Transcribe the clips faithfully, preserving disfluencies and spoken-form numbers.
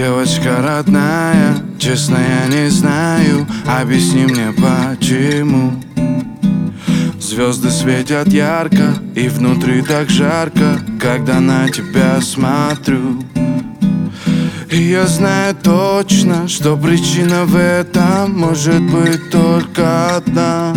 девочка родная, честно я не знаю, объясни мне почему. Звезды светят ярко, и внутри так жарко, когда на тебя смотрю. И я знаю точно, что причина в этом может быть только одна.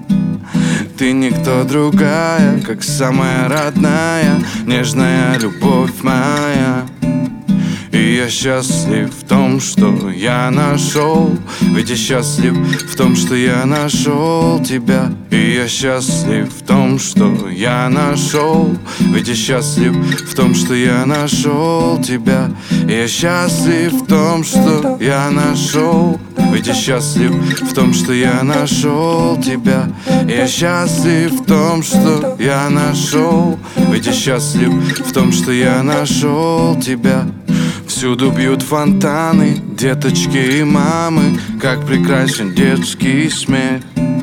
Ты никто другая, как самая родная, нежная любовь моя. И я счастлив в том, что я нашел, ведь я счастлив в том, что я нашел тебя. И я счастлив в том, что я нашел, ведь я счастлив в том, что я нашел тебя. И я счастлив в том, что я нашел, ведь я счастлив в том, что я нашел тебя. И я счастлив в том, что я нашел, ведь я счастлив в том, что я нашел тебя. Всюду бьют фонтаны, деточки и мамы, как прекрасен детский смех.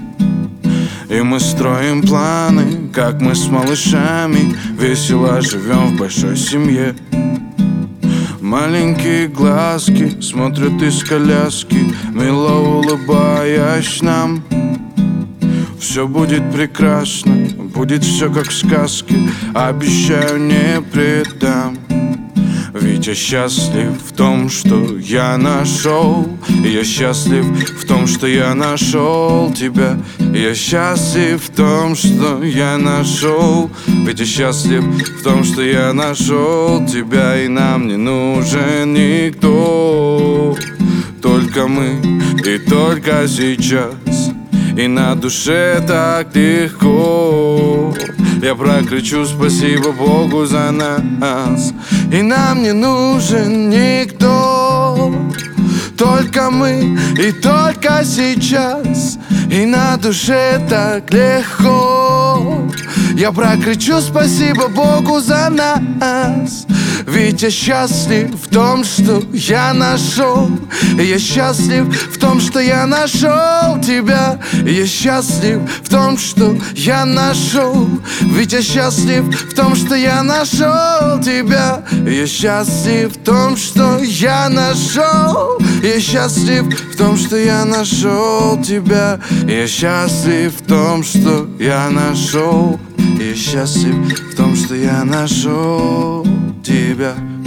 И мы строим планы, как мы с малышами весело живем в большой семье. Маленькие глазки смотрят из коляски, мило улыбаясь нам. Все будет прекрасно, будет все как в сказке, обещаю, не предам. Ведь я счастлив в том, что я нашел, и я счастлив в том, что я нашел тебя. И я счастлив в том, что я нашел, ведь я счастлив в том, что я нашел тебя. И нам не нужен никто, только мы и только сейчас. И на душе так легко, я прокричу спасибо Богу за нас. И нам не нужен никто, только мы и только сейчас. И на душе так легко, я прокричу спасибо Богу за нас. Ведь я счастлив в том, что я нашел, и я счастлив в том, что я нашел тебя. И я счастлив в том, что я нашел, ведь я счастлив в том, что я нашел тебя. И я счастлив в том, что я нашел, и я счастлив в том, что я нашел тебя. И я счастлив в том, что я нашел, и я счастлив в том, что я нашел тебя.